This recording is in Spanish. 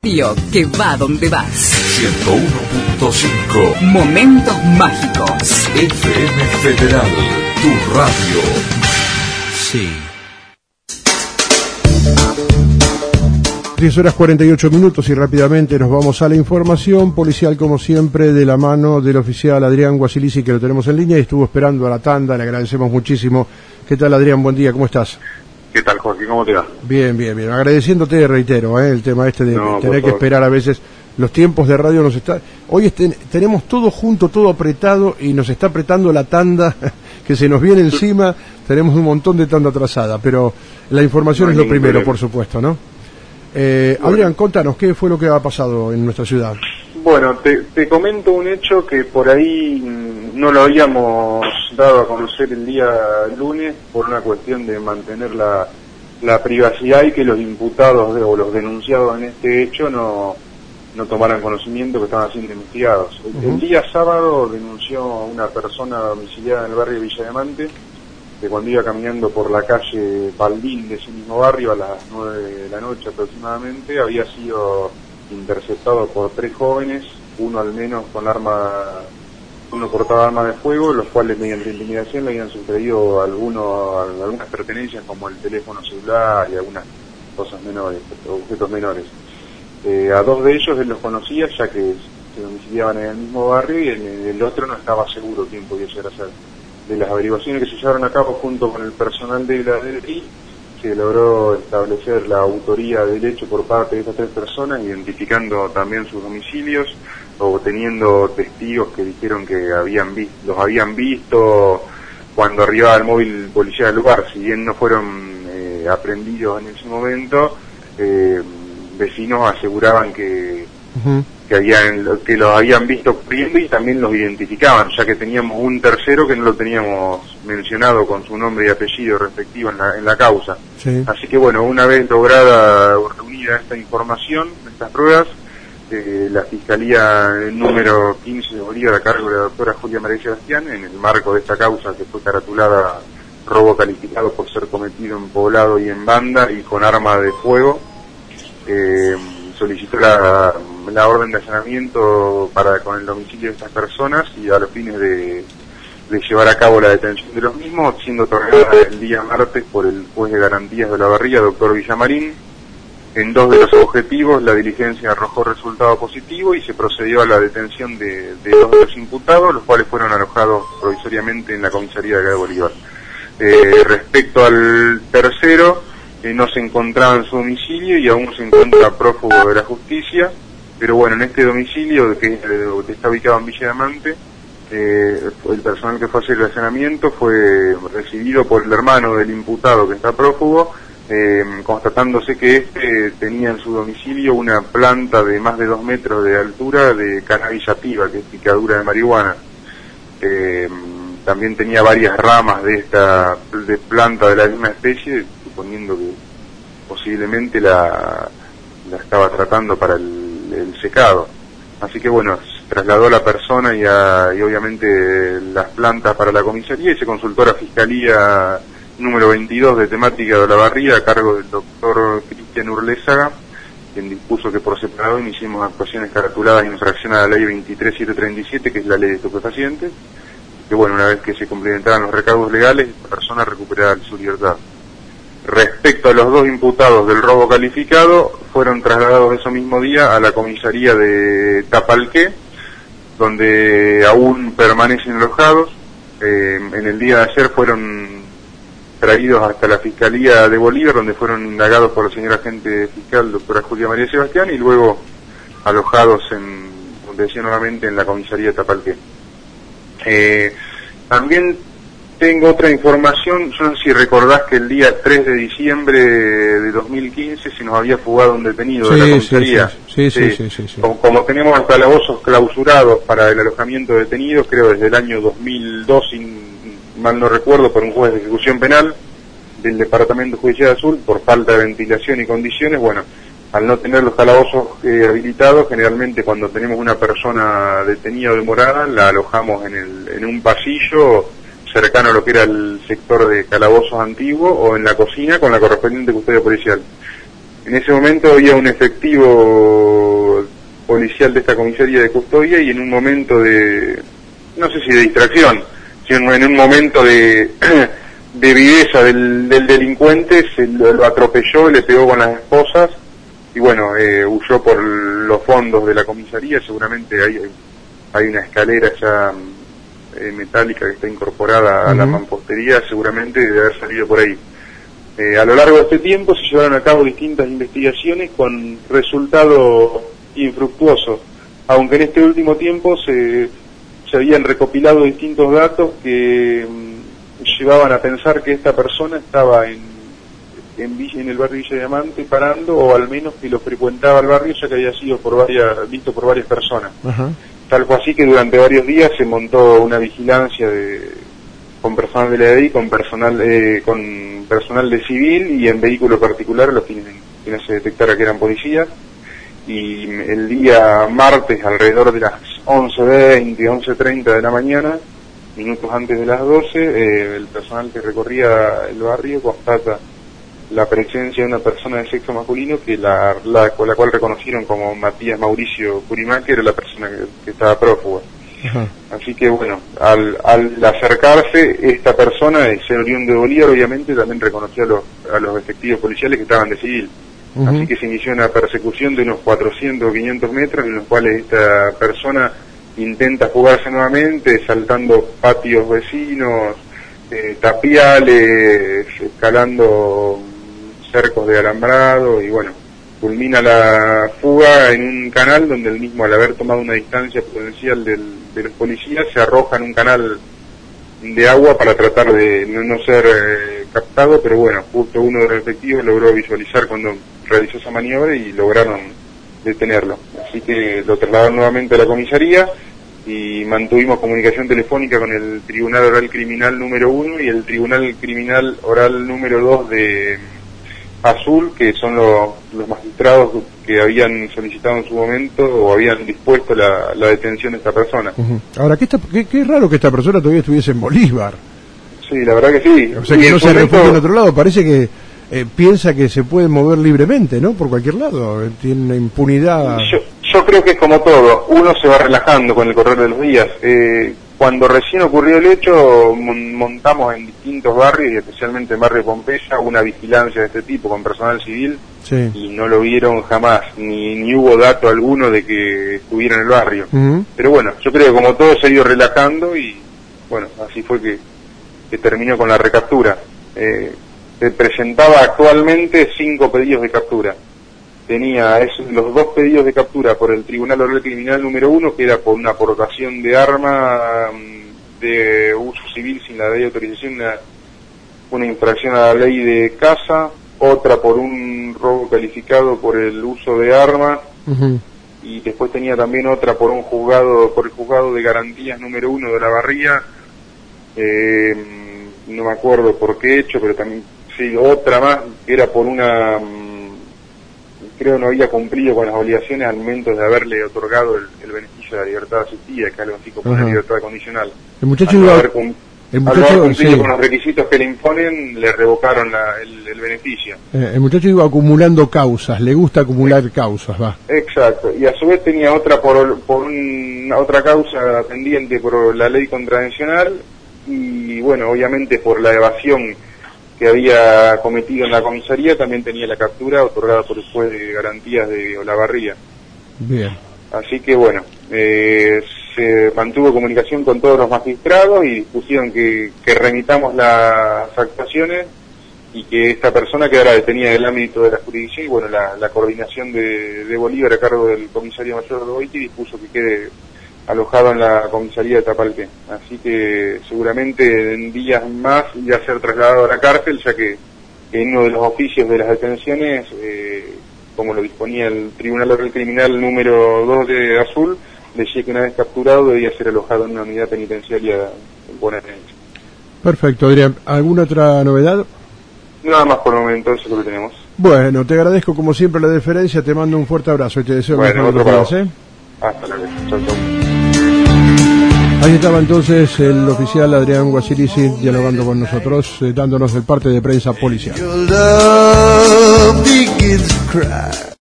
Tío, que va donde vas. 101.5 Momentos mágicos. FM Federal, tu radio. Sí. 10 horas 48 minutos y rápidamente nos vamos a la información policial, como siempre, de la mano del oficial Adrián Guasilisi, que lo tenemos en línea y estuvo esperando a la tanda. Le agradecemos muchísimo. ¿Qué tal, Adrián? Buen día, ¿cómo estás? ¿Qué tal, Jorge? ¿Cómo te va? Bien. Agradeciéndote, reitero, el tema este de tener que esperar a veces. Los tiempos de radio nos está... Hoy tenemos todo junto, todo apretado, y nos está apretando la tanda que se nos viene encima. Tenemos un montón de tanda atrasada, pero la información es lo primero, por supuesto, ¿no? Adrián, contanos, ¿qué fue lo que ha pasado en nuestra ciudad? Bueno, te comento un hecho que por ahí no lo habíamos dado a conocer el día lunes por una cuestión de mantener la privacidad y que los imputados o los denunciados en este hecho no tomaran conocimiento que estaban siendo investigados. El día sábado denunció una persona domiciliada en el barrio de Villa Diamante que cuando iba caminando por la calle Baldín de ese mismo barrio a las 9 de la noche aproximadamente había sido interceptado por 3 jóvenes, uno al menos con uno portaba arma de fuego, los cuales mediante intimidación le habían sustraído algunas pertenencias como el teléfono celular y algunas cosas menores, objetos menores. A 2 de ellos él los conocía ya que se domiciliaban en el mismo barrio y el otro no estaba seguro quién podía llegar a ser. De las averiguaciones que se llevaron a cabo junto con el personal de la DNI, se logró establecer la autoría del hecho por parte de estas 3 personas, identificando también sus domicilios, o teniendo testigos que dijeron que los habían visto cuando arribaba el móvil policial al lugar. Si bien no fueron aprendidos en ese momento, vecinos aseguraban que los habían visto corriendo y también los identificaban, ya que teníamos un tercero que no lo teníamos mencionado con su nombre y apellido respectivo en la causa. Sí. Así que bueno, una vez lograda o reunida esta información, estas pruebas, la Fiscalía número 15 de Bolívar a cargo de la doctora Julia María Sebastián, en el marco de esta causa que fue caratulada robo calificado por ser cometido en poblado y en banda y con arma de fuego, solicitó la orden de allanamiento con el domicilio de estas personas y a los fines de llevar a cabo la detención de los mismos, siendo otorgada el día martes por el juez de garantías de Olavarría, doctor Villamarín. En 2 de los objetivos la diligencia arrojó resultado positivo y se procedió a la detención de 2 de los imputados, los cuales fueron alojados provisoriamente en la comisaría de acá de Bolívar. Respecto al tercero, no se encontraba en su domicilio y aún se encuentra prófugo de la justicia, pero bueno, en este domicilio que está ubicado en Villa Diamante, el personal que fue a hacer el allanamiento fue recibido por el hermano del imputado que está prófugo, constatándose que este tenía en su domicilio una planta de más de 2 metros de altura de cannabis sativa, que es picadura de marihuana. También tenía varias ramas de planta de la misma especie, suponiendo que posiblemente la estaba tratando para el secado. Así que bueno, se trasladó a la persona y obviamente las plantas para la comisaría y se consultó a la Fiscalía número 22 de temática de Olavarría a cargo del doctor Cristian Urlézaga, quien dispuso que por separado iniciemos actuaciones caratuladas en infracción a la ley 23737, que es la ley de estupefacientes, que bueno, una vez que se complementaran los recaudos legales, la persona recuperará su libertad. Respecto a los 2 imputados del robo calificado, fueron trasladados ese mismo día a la comisaría de Tapalqué, donde aún permanecen alojados. En el día de ayer fueron traídos hasta la Fiscalía de Bolívar, donde fueron indagados por la señora agente fiscal, doctora Julia María Sebastián, y luego alojados, como decía nuevamente, en la comisaría de Tapalqué. También tengo otra información. Yo no sé si recordás que el día 3 de diciembre de 2015 se nos había fugado un detenido de la comisaría. Sí. Como tenemos calabozos clausurados para el alojamiento de detenidos, creo desde el año 2002, mal no recuerdo, por un juez de ejecución penal del Departamento Judicial Sur, por falta de ventilación y condiciones, bueno, al no tener los calabozos habilitados, generalmente cuando tenemos una persona detenida o demorada, la alojamos en un pasillo cercano a lo que era el sector de calabozos antiguo o en la cocina con la correspondiente custodia policial. En ese momento había un efectivo policial de esta comisaría de custodia, y en un momento de, no sé si de distracción, sino en un momento de viveza del delincuente, lo atropelló, le pegó con las esposas, y bueno, huyó por los fondos de la comisaría. Seguramente hay una escalera ya metálica que está incorporada a la mampostería, seguramente debe haber salido por ahí. A lo largo de este tiempo se llevaron a cabo distintas investigaciones con resultados infructuosos, aunque en este último tiempo se habían recopilado distintos datos que llevaban a pensar que esta persona estaba en el barrio Villa Diamante parando, o al menos que lo frecuentaba el barrio, ya que había sido visto por varias personas. Tal fue así que durante varios días se montó una vigilancia con personal de la EDI, con personal de civil y en vehículo particular, los quienes se detectara que eran policías. Y el día martes, alrededor de las 11:20, 11:30 de la mañana, minutos antes de las 12, el personal que recorría el barrio constata la presencia de una persona de sexo masculino con la cual reconocieron como Matías Mauricio Curimá, que era la persona que estaba prófuga. Así que bueno, al acercarse, esta persona, de ser oriundo de Bolívar, obviamente también reconoció a los efectivos policiales que estaban de civil. Así que se inició una persecución de unos 400 o 500 metros, en los cuales esta persona intenta fugarse nuevamente, saltando patios vecinos, tapiales, escalando cercos de alambrado, y bueno, culmina la fuga en un canal donde él mismo, al haber tomado una distancia prudencial de los policías, se arroja en un canal de agua para tratar de no ser captado, pero bueno, justo uno de los efectivos logró visualizar cuando realizó esa maniobra y lograron detenerlo. Así que lo trasladaron nuevamente a la comisaría y mantuvimos comunicación telefónica con el Tribunal Oral Criminal número 1 y el Tribunal Criminal Oral número 2 de Azul, que son los magistrados que habían solicitado en su momento o habían dispuesto la detención de esta persona. Ahora, qué raro que esta persona todavía estuviese en Bolívar. Sí, la verdad que sí. O sea, que no se refugia en otro lado. Parece que piensa que se puede mover libremente, ¿no? Por cualquier lado. Tiene una impunidad. Yo creo que es como todo. Uno se va relajando con el correr de los días. Cuando recién ocurrió el hecho, montamos en distintos barrios, y especialmente en barrio Pompeya, una vigilancia de este tipo con personal civil, y no lo vieron jamás, ni hubo dato alguno de que estuviera en el barrio. Pero bueno, yo creo que como todo se ha ido relajando, y bueno, así fue que terminó con la recaptura. Se presentaba actualmente 5 pedidos de captura. Tenía los 2 pedidos de captura por el Tribunal Oral Criminal número 1, que era por una aportación de arma de uso civil sin la ley de autorización, una infracción a la ley de caza, otra por un robo calificado por el uso de arma, y después tenía también otra por el juzgado de garantías número 1 de Olavarría, no me acuerdo por qué hecho, pero también sí, otra más que era por creo no había cumplido con las obligaciones al momento de haberle otorgado el beneficio de la libertad asistida, que es algo así como una libertad condicional. El muchacho al haber cumplido con los requisitos que le imponen, le revocaron el beneficio. El muchacho iba acumulando causas, le gusta acumular causas, va. Exacto, y a su vez tenía otra otra causa pendiente por la ley contravencional, y bueno, obviamente por la evasión que había cometido en la comisaría, también tenía la captura otorgada por el juez de garantías de Olavarría. Bien. Así que bueno, se mantuvo comunicación con todos los magistrados y dispusieron que remitamos las actuaciones y que esta persona quedara detenida en el ámbito de la jurisdicción, y bueno, la coordinación de Bolívar a cargo del comisario mayor de Boiti dispuso que quede alojado en la comisaría de Tapalqué. Así que seguramente en días más ya ser trasladado a la cárcel, ya que en uno de los oficios de las detenciones, como lo disponía el Tribunal Oral Criminal número 2 de Azul, decía que una vez capturado debía ser alojado en una unidad penitenciaria bonaerense. Perfecto, Adrián. ¿Alguna otra novedad? Nada más por el momento, eso es lo que tenemos. Bueno, te agradezco como siempre la deferencia, te mando un fuerte abrazo y te deseo mejor de los días, Hasta luego. Chau, chau. Ahí estaba entonces el oficial Adrián Guasirici dialogando con nosotros, dándonos el parte de prensa policial.